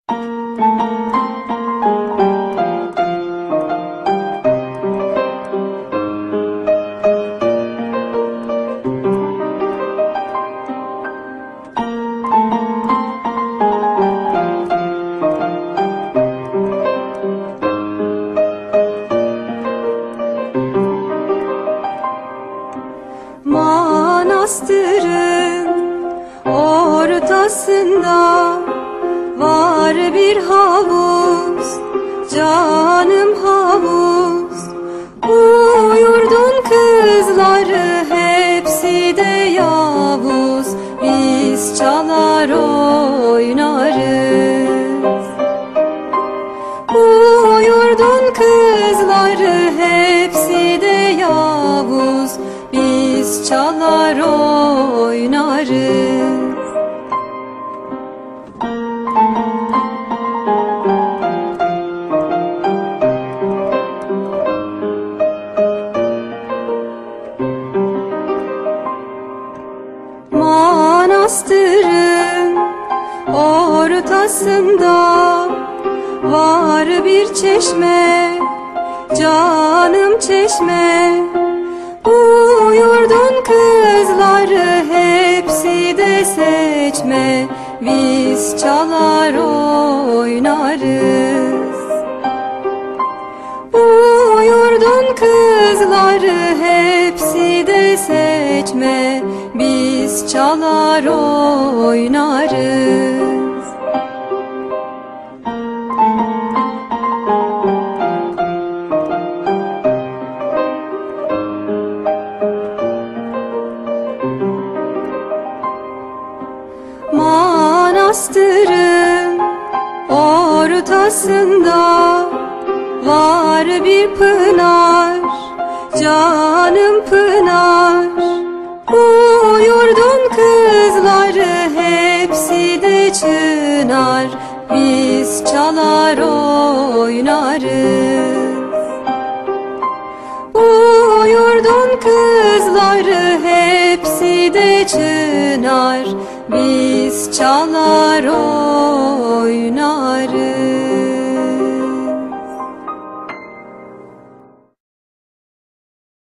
Manastırın ortasında var bir havuz, canım havuz. Bu yurdun kızları hepsi de yavuz, biz çalar oynarız. Bu yurdun kızları hepsi de yavuz, biz çalar oynarız. Manastırın ortasında var bir çeşme, canım çeşme. Bu yurdun kızları hepsi de seçme, biz çalar oynarız. Bu yurdun kızları hepsi de seçme, biz çalar oynarız. Manastırın ortasında var bir pınar, canım pınar. Bu yurdun kızları hepsi de çınar, biz çalar oynarız. Bu yurdun kızları hepsi de çınar, biz çalar oynarız.